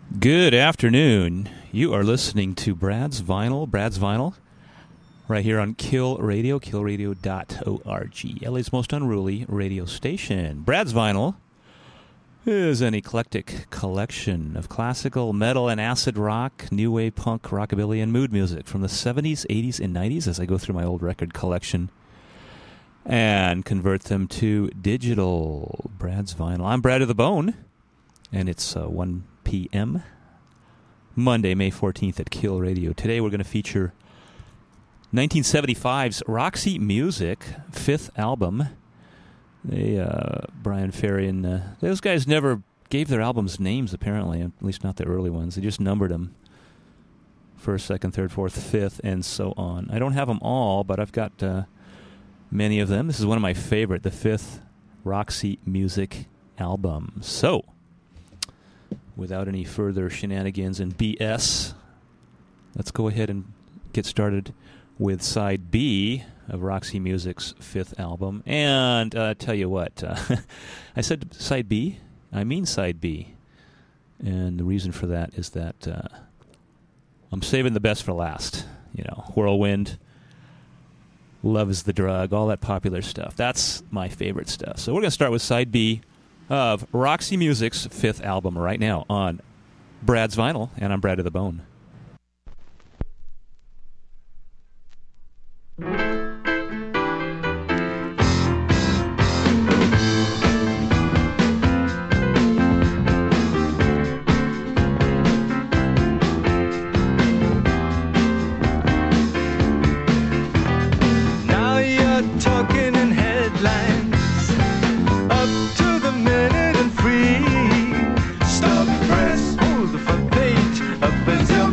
Good afternoon. You are listening to Brad's Vinyl, right here on Kill Radio, killradio.org, LA's most unruly radio station. Brad's Vinyl is an eclectic collection of classical, metal, and acid rock, new wave punk, rockabilly, and mood music from the 70s, 80s, and 90s as I go through my old record collection and convert them to digital. Brad's Vinyl. I'm Brad of the Bone, and it's 1 p.m. Monday, May 14th at Kill Radio. Today we're going to feature 1975's Roxy Music, fifth album. Brian Ferry and those guys never gave their albums names, apparently, at least not the early ones. They just numbered them. First, second, third, fourth, fifth, and so on. I don't have them all, but I've got many of them. This is one of my favorite, the fifth Roxy Music album. So, without any further shenanigans and BS, let's go ahead and get started with side B of Roxy Music's fifth album. And tell you what, I said side B, I mean side B. And the reason for that is that I'm saving the best for last. You know, Whirlwind, Love is the Drug, all that popular stuff. That's my favorite stuff. So we're going to start with side B of Roxy Music's fifth album right now on Brad's Vinyl, and I'm Brad of the Bone. Now you're talking in headlines, up to the minute and free. Stop press, hold for page, up until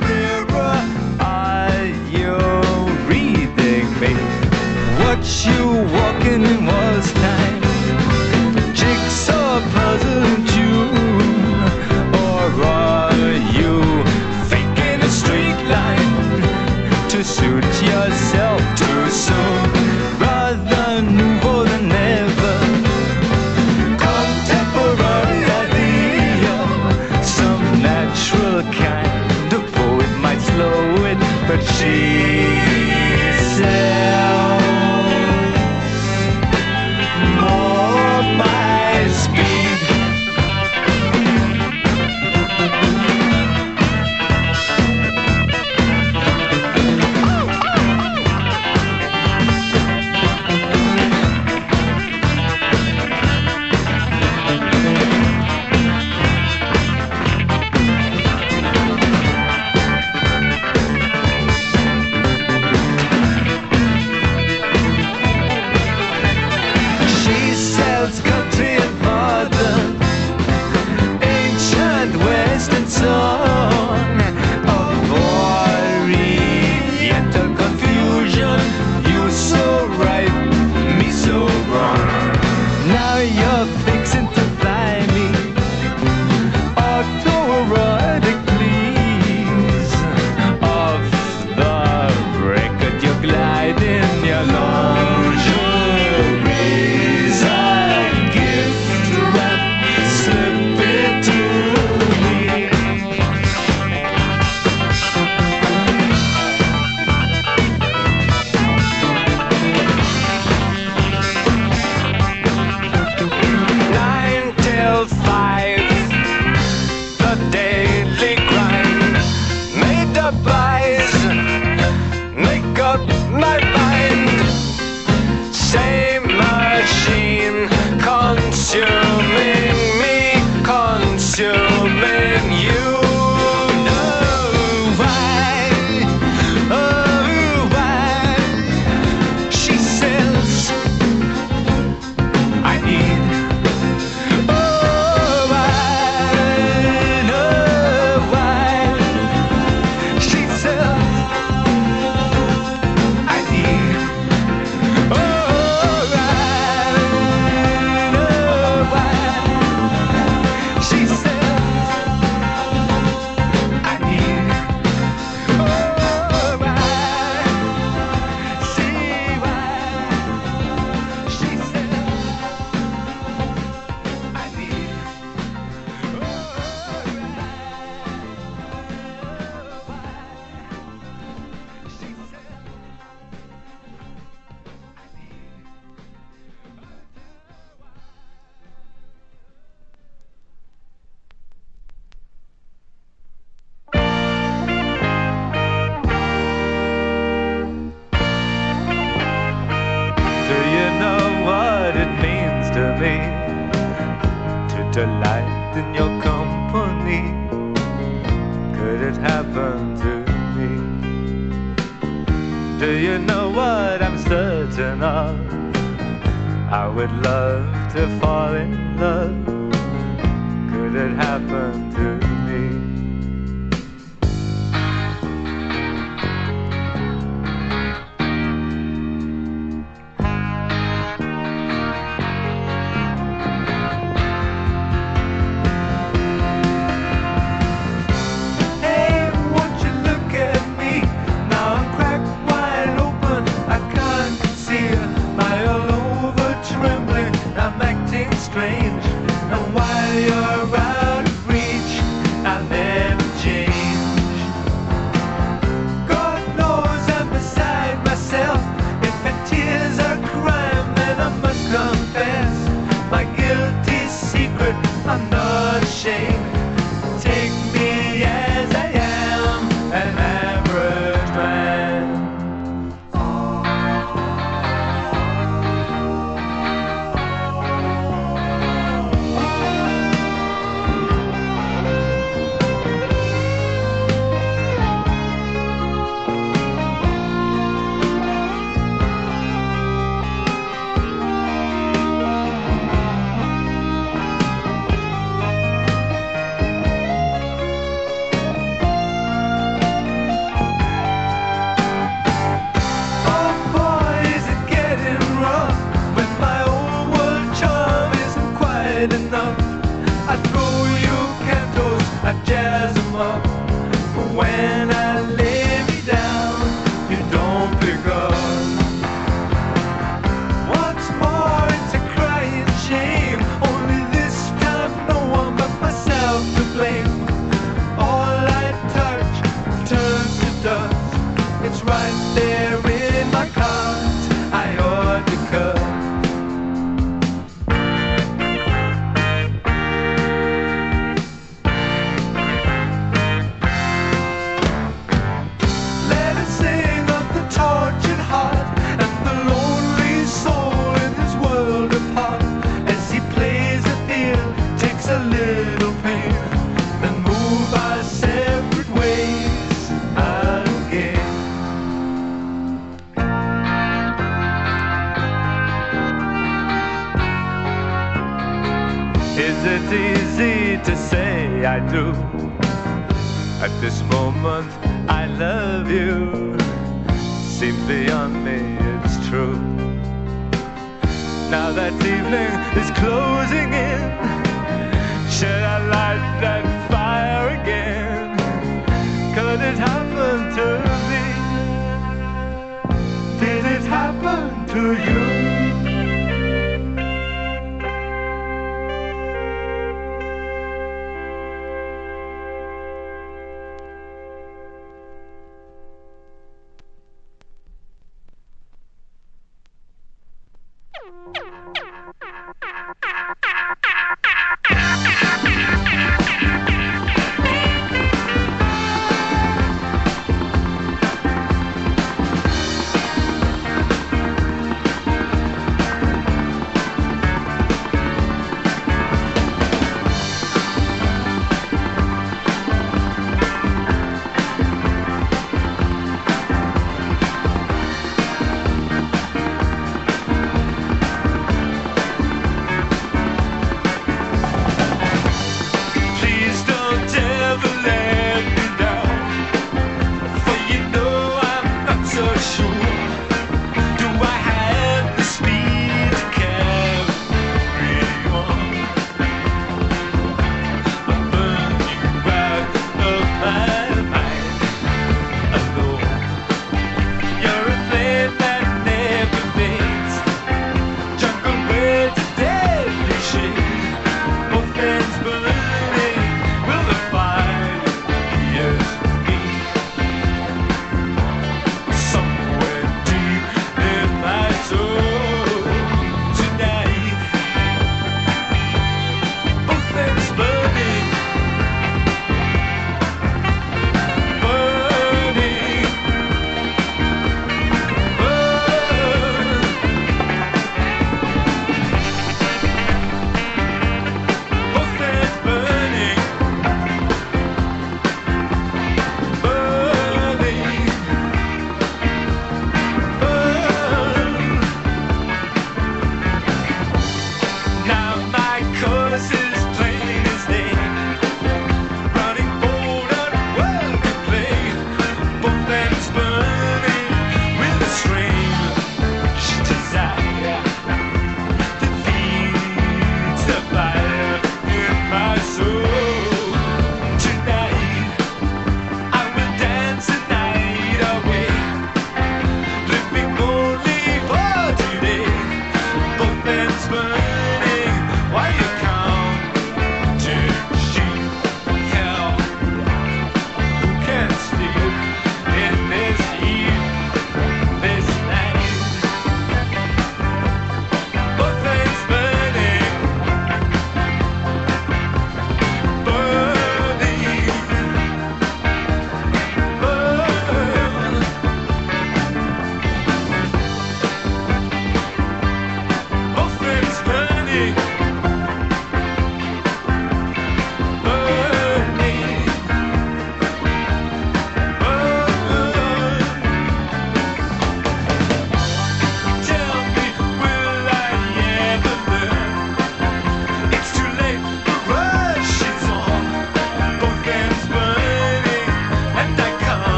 in your company. Could it happen to me? Do you know what I'm certain of? I would love to fall in love. Could it happen to me?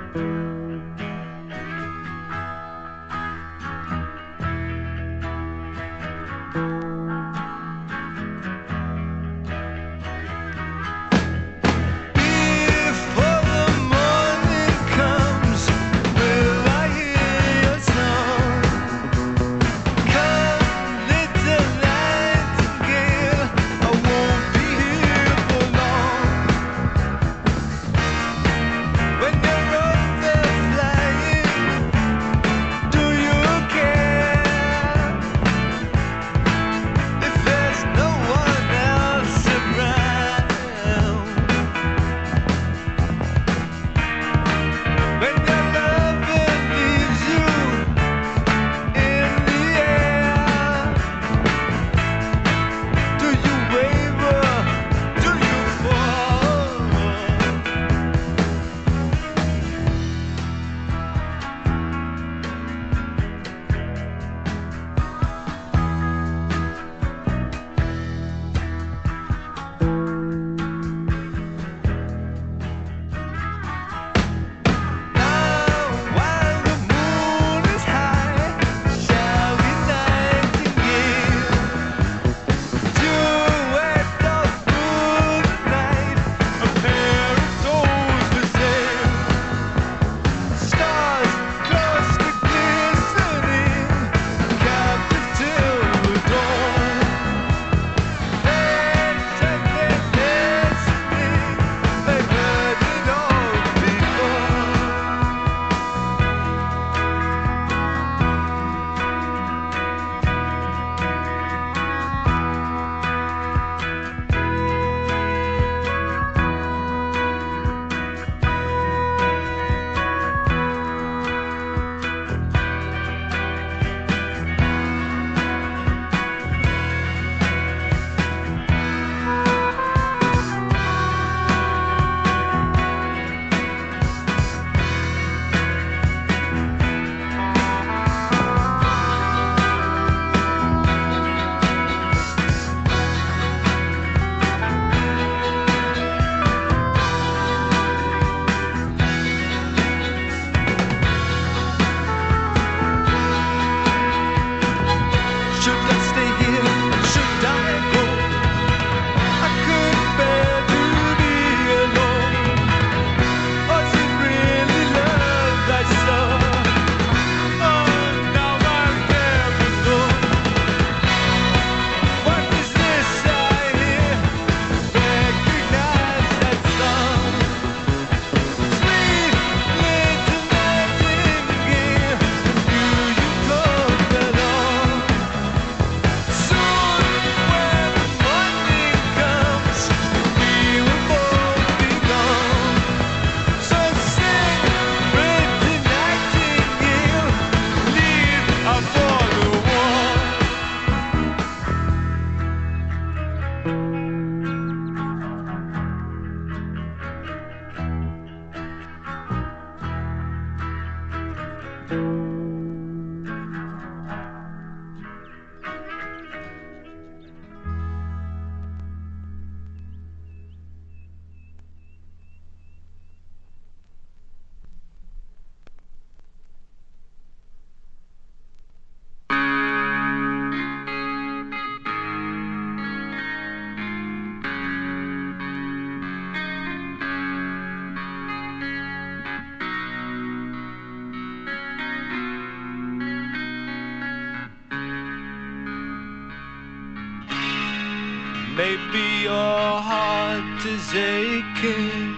Maybe your heart is aching.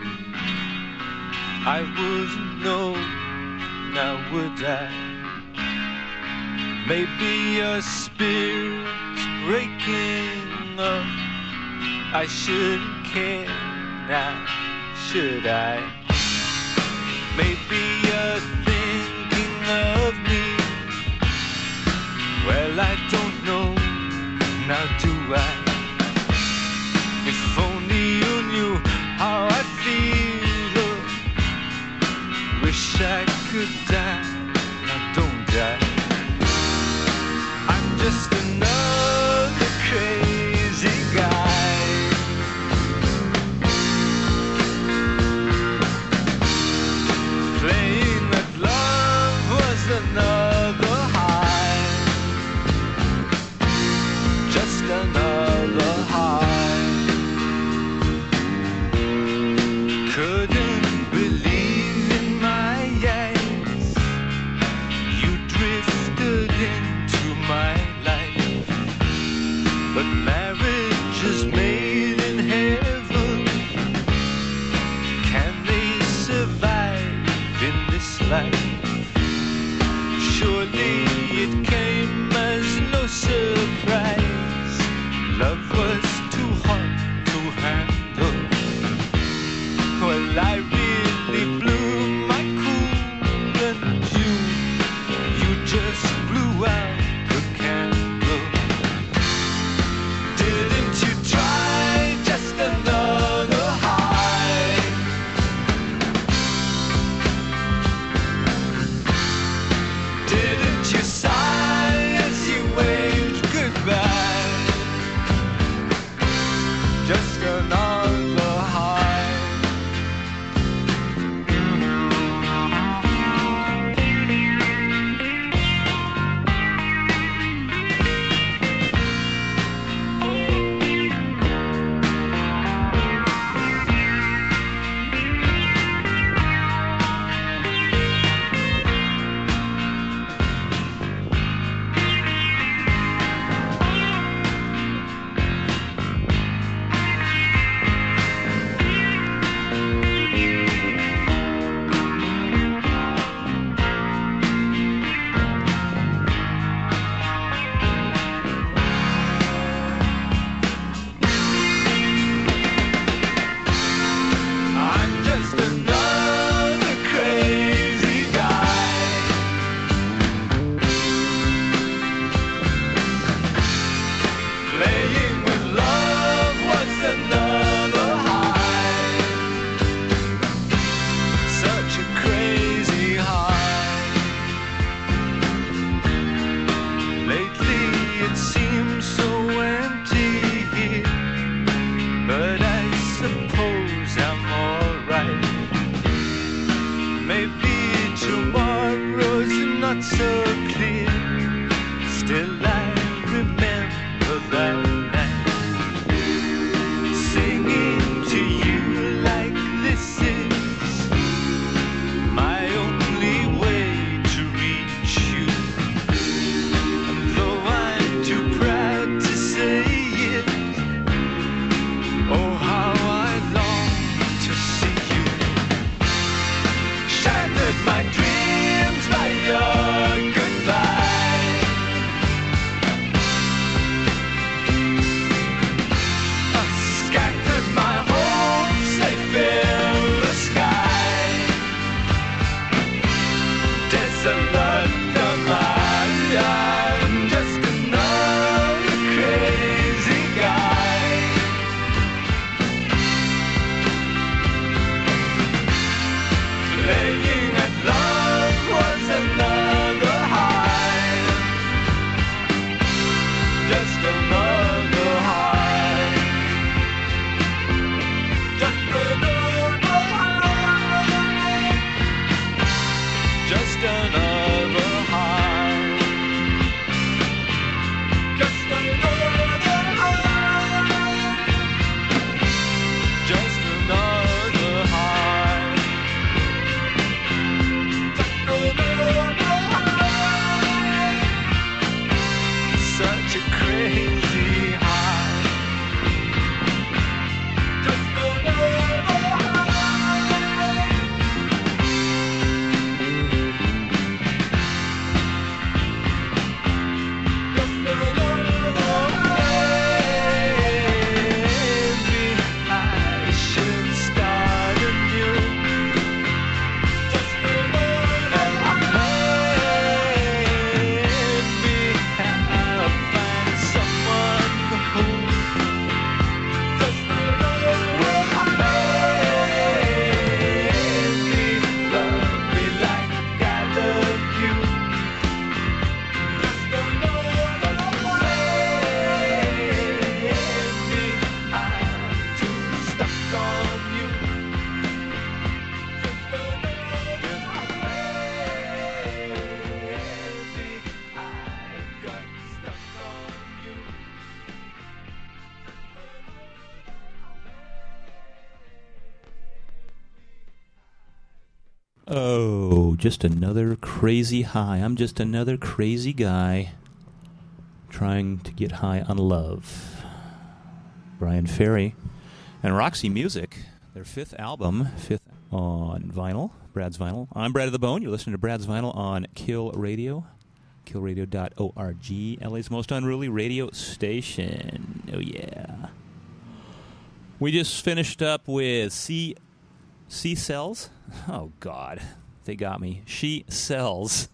I wouldn't know, now would I? Maybe your spirit's breaking up. I shouldn't care now, should I? Maybe you're thinking of me. Well, I don't know, now do I? If only you knew how I feel. Wish I could die, now don't die. I'm just another crazy guy. Play life. Surely it came as no surprise. Love was too hot to handle. Well, I really blew my cool, and you just blew out the candle. Didn't you try just another high? Didn't you sigh as you waved goodbye? Just another high. I'm just another crazy guy, playing with love was another high, such a crazy high. Lately it seems so empty here, but I suppose I'm alright. Maybe tomorrow's not so clear. Still I remember that night, singing to you like this is my only way to reach you. And though I'm too proud to say it, oh, how I long to see you. Shattered my dreams by your goodbye. Scattered my hopes, they fill the sky. Desolate am I, I'm just another crazy guy. Playing at love was another high, just another high, just another high, just another high, just another high, just another high. Such a crazy high. Just another high. Just another high. Maybe I should start anew. Just another high. Maybe I'll find someone who just another high. Maybe love me like I love you. Just another high. Maybe I'm too stuck on you. Just another high. Maybe I got stuck on you. Oh, just another crazy high. I'm just another crazy guy trying to get high on love. Brian Ferry and Roxy Music, their fifth album on vinyl, Brad's Vinyl. I'm Brad of the Bone. You're listening to Brad's Vinyl on Kill Radio, killradio.org, LA's most unruly radio station. Oh, yeah. We just finished up with She Sells. Oh, God. They got me. She Sells.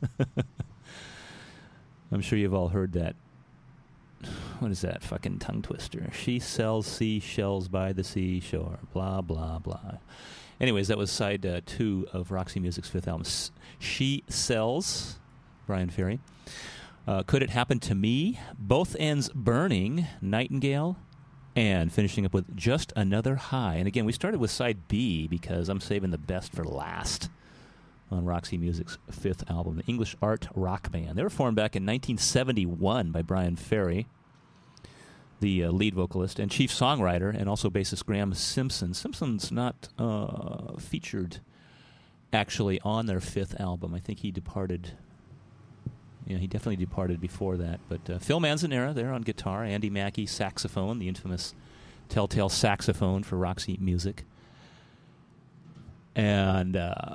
I'm sure you've all heard that. What is that fucking tongue twister? She sells seashells by the seashore. Blah, blah, blah. Anyways, that was side 2 of Roxy Music's 5th album. She Sells, Brian Ferry. Could It Happen to Me? Both Ends Burning, Nightingale. And finishing up with Just Another High. And again, we started with side B because I'm saving the best for last on Roxy Music's 5th album, the English art rock band. They were formed back in 1971 by Brian Ferry, the lead vocalist and chief songwriter, and also bassist Graham Simpson. Simpson's not featured actually on their 5th album. I think he departed. Yeah, he definitely departed before that. But Phil Manzanera there on guitar, Andy Mackey saxophone, the infamous Telltale saxophone for Roxy Music, and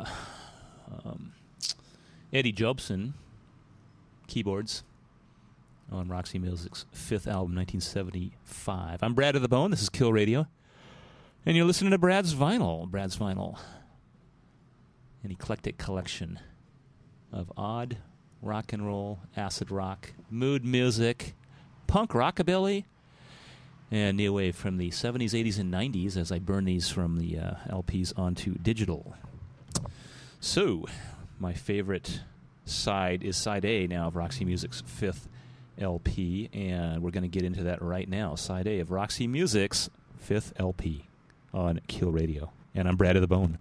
Eddie Jobson keyboards on Roxy Music's 5th album, 1975. I'm Brad of the Bone. This is Kill Radio. And you're listening to Brad's Vinyl. Brad's Vinyl. An eclectic collection of odd rock and roll, acid rock, mood music, punk rockabilly, and new wave from the 70s, 80s, and 90s as I burn these from the LPs onto digital. So, my favorite side is side A now of Roxy Music's 5th LP, and we're going to get into that right now. Side A of Roxy Music's 5th LP on Kill Radio. And I'm Brad of the Bone.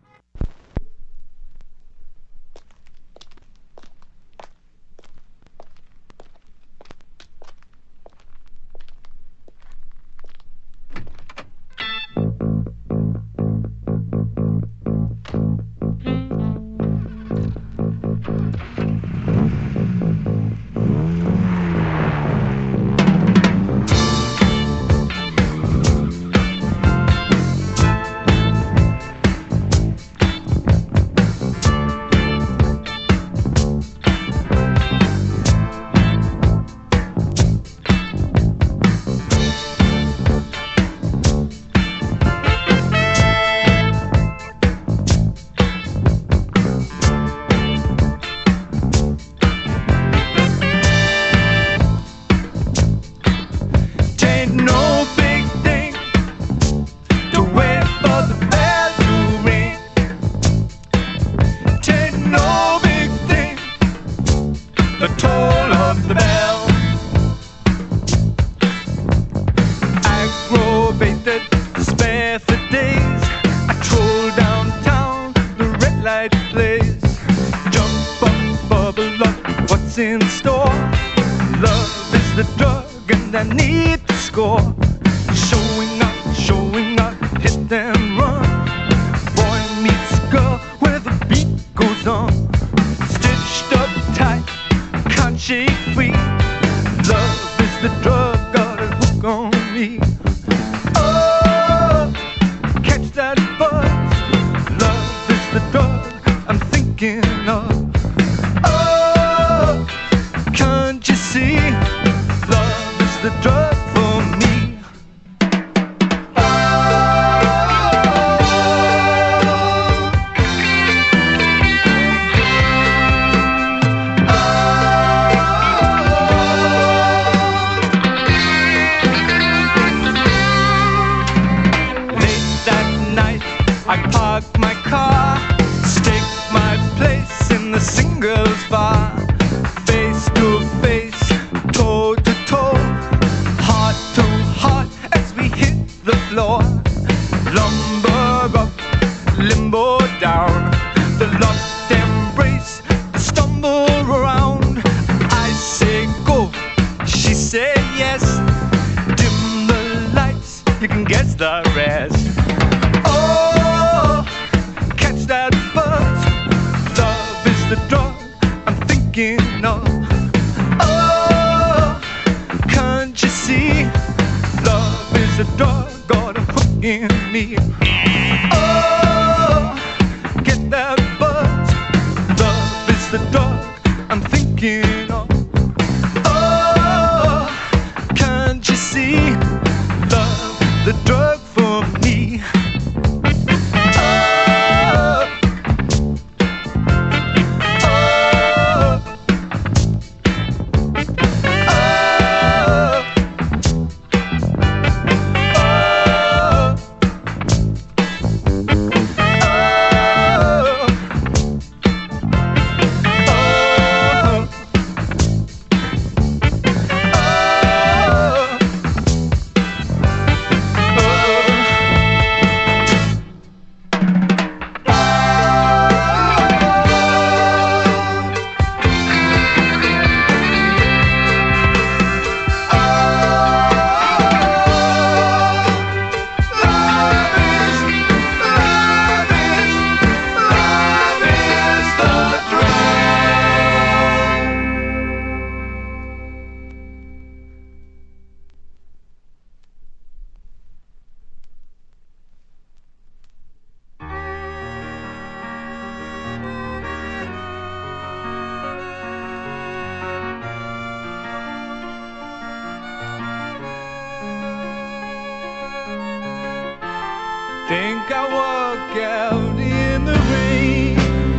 walk out in the rain.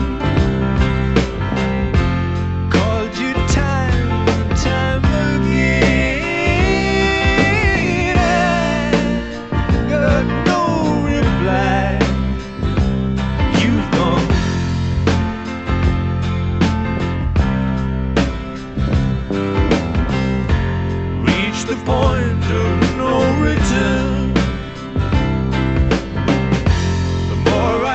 Called you time and time again. I got no reply. You've gone. Reached the point of no return. The more I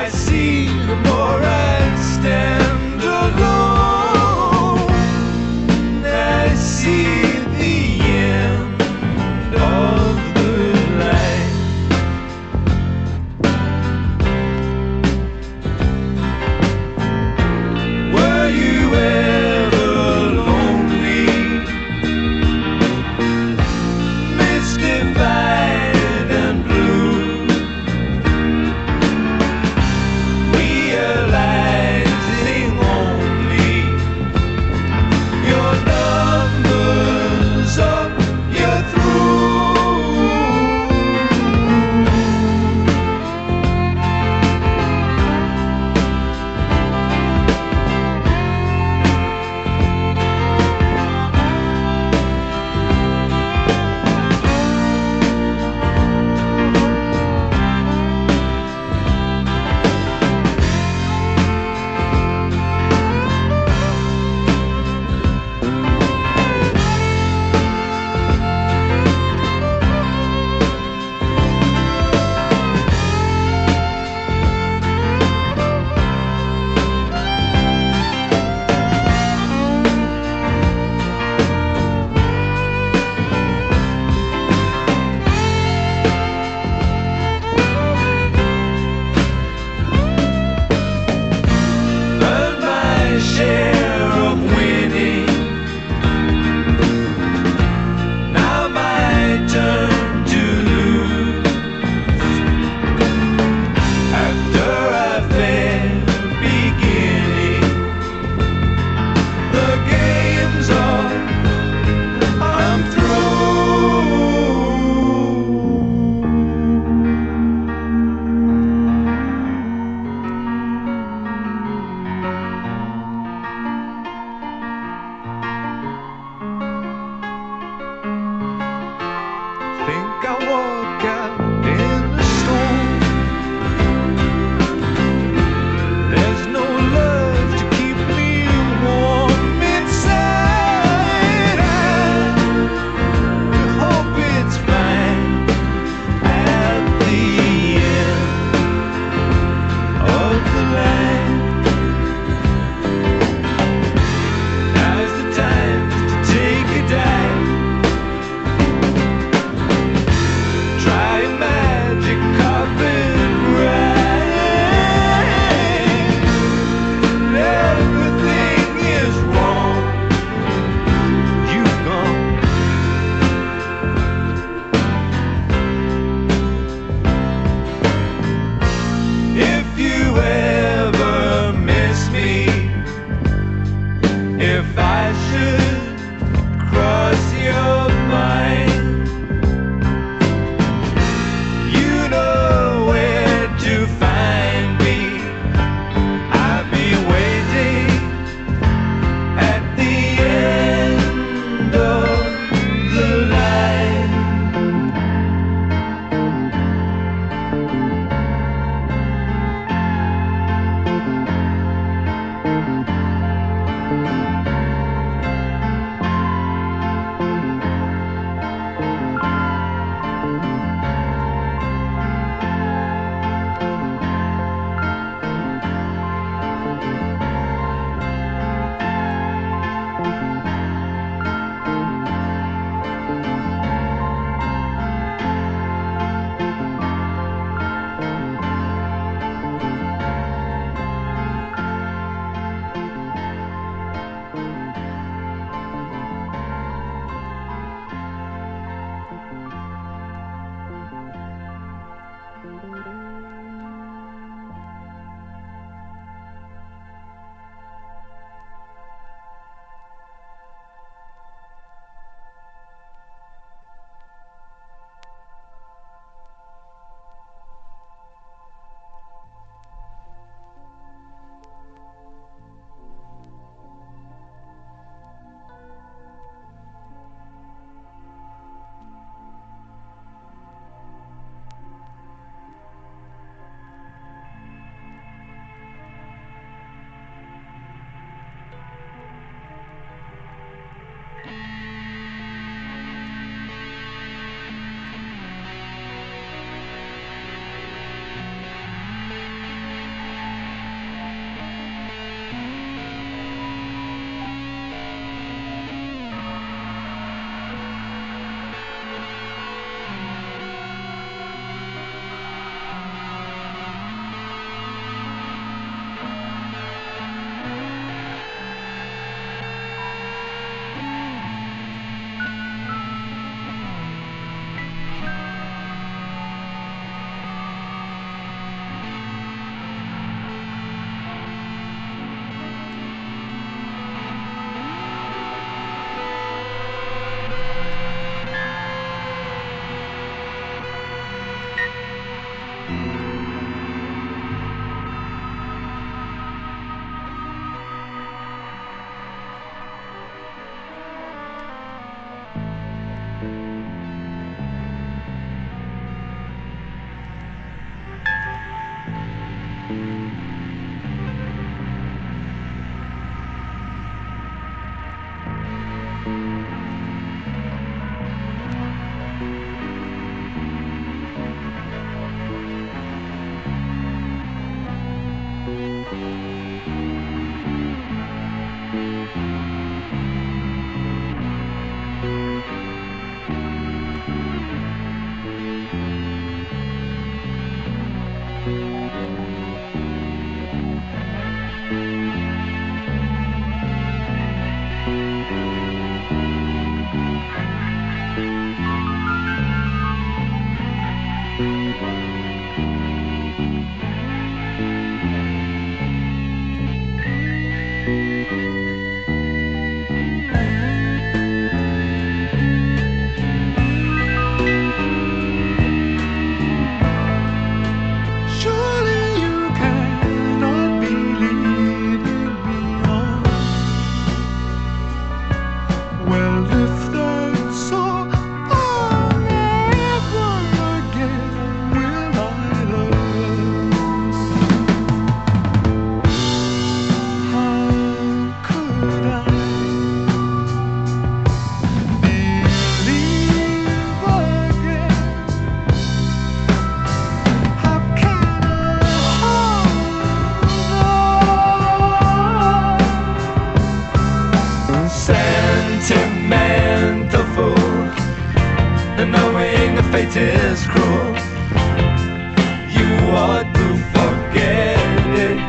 fate is cruel. You ought to forget it.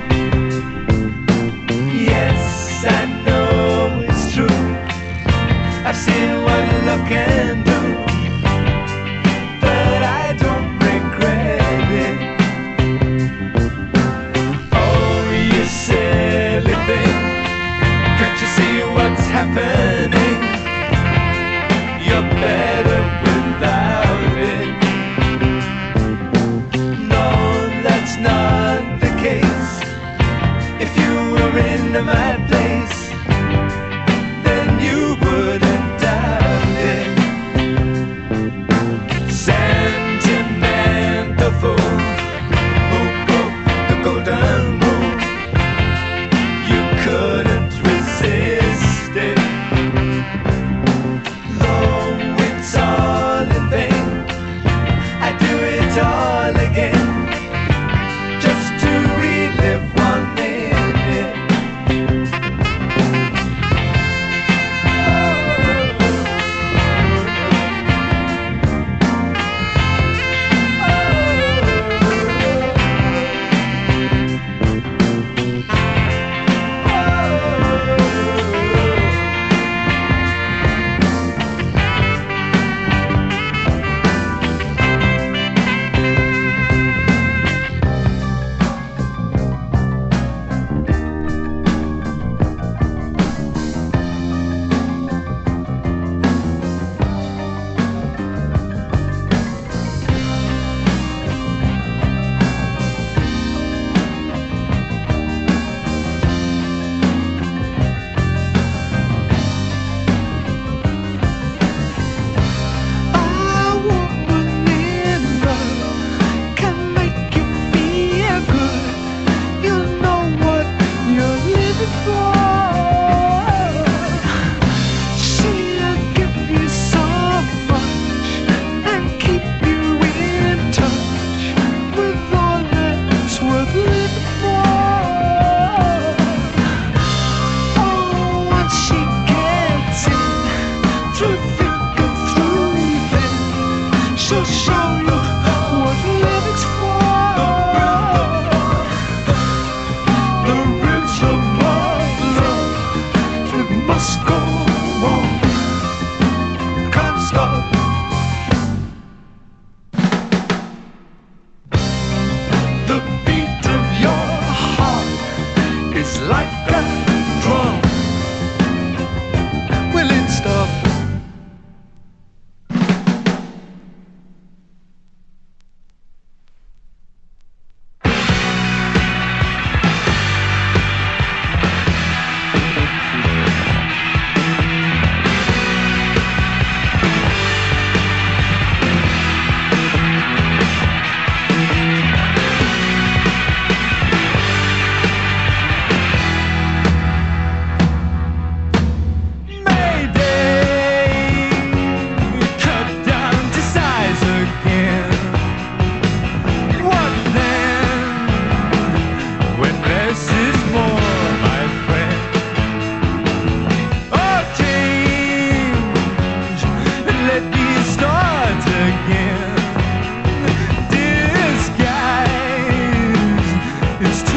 Yes, I know it's true. I've seen what love can do, but I don't regret it. Oh, you silly thing, can't you see what's happening? You're better without it. No, that's not the case. If you were in my place, then you wouldn't doubt it. Sentimental fool who broke the golden rule. You couldn't resist it. All in vain, I do it all again, just to relive 1 minute.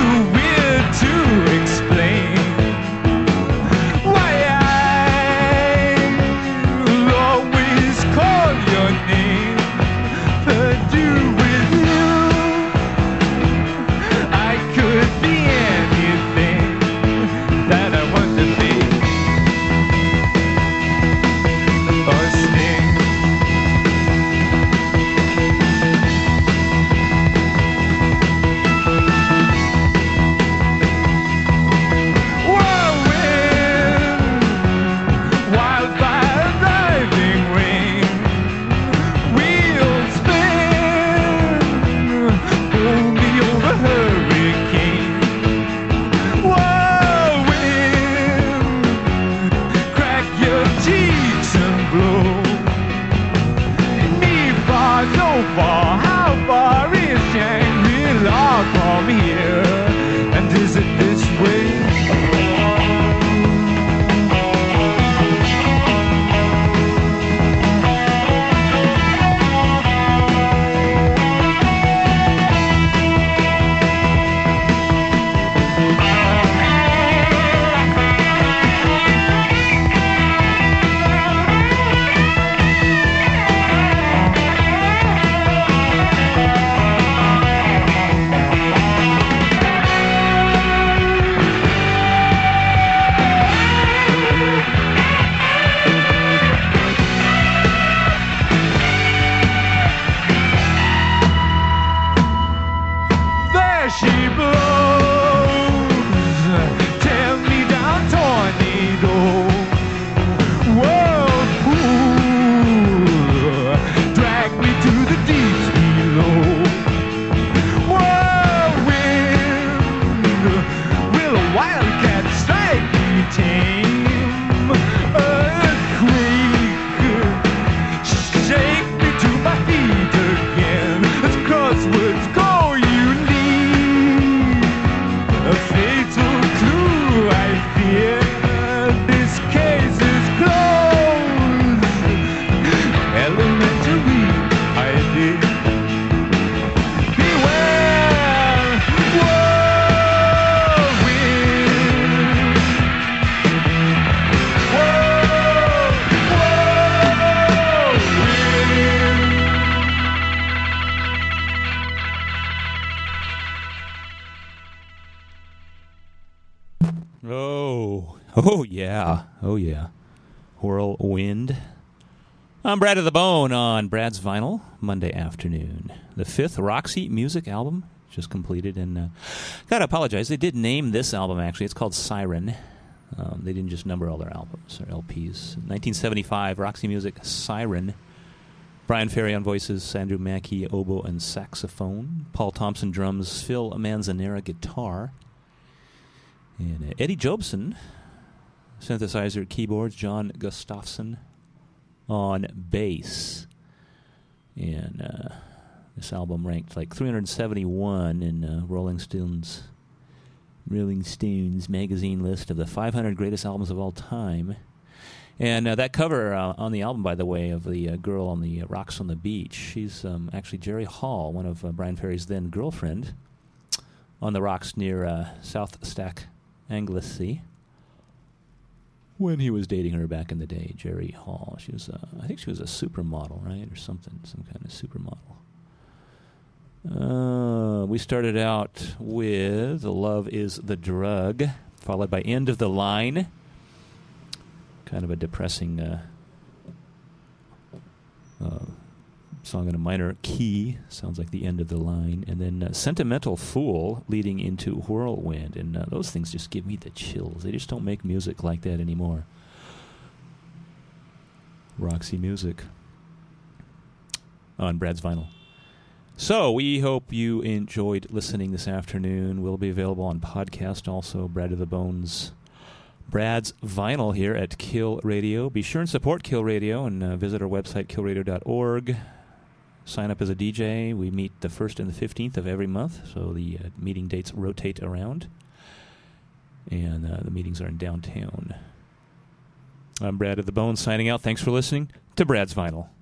too weird to explain why I'll always call your name. But do with you, I could be anything that I want to be. A sting. How far is Shangri-La from here? And is it this way? She blows, tear me down, tornado, whirlpool, drag me to the deeps below. Whirlwind, will a wildcat strike me tame? Earthquake, shake me to my feet again. As crosswords go, a fatal clue, I fear. This case is closed. Elementary idea. Beware, whirlwind. Oh yeah. Oh yeah. Whirlwind. I'm Brad of the Bone on Brad's Vinyl, Monday afternoon. The 5th Roxy Music album just completed, and gotta apologize. They did name this album, actually. It's called Siren. They didn't just number all their albums or LPs. 1975, Roxy Music, Siren. Brian Ferry on voices, Andrew Mackey, oboe and saxophone. Paul Thompson drums, Phil Manzanera guitar. And Eddie Jobson, synthesizer, keyboards, John Gustafson on bass. And this album ranked like 371 in Rolling Stones magazine list of the 500 greatest albums of all time. And that cover on the album, by the way, of the girl on the rocks on the beach, she's actually Jerry Hall, one of Brian Ferry's then girlfriend, on the rocks near South Stack Anglesey, when he was dating her back in the day, Jerry Hall. She was, I think she was a supermodel, right, or something, some kind of supermodel. We started out with Love Is the Drug, followed by End of the Line. Kind of a depressing song in a minor key. Sounds like the end of the line. And then Sentimental Fool leading into Whirlwind. And those things just give me the chills. They just don't make music like that anymore. Roxy Music on Brad's Vinyl. So we hope you enjoyed listening this afternoon. We'll be available on podcast also. Brad of the Bones, Brad's Vinyl here at Kill Radio. Be sure and support Kill Radio and visit our website, killradio.org. Sign up as a DJ. We meet the 1st and the 15th of every month, so the meeting dates rotate around. And the meetings are in downtown. I'm Brad of the Bones signing out. Thanks for listening to Brad's Vinyl.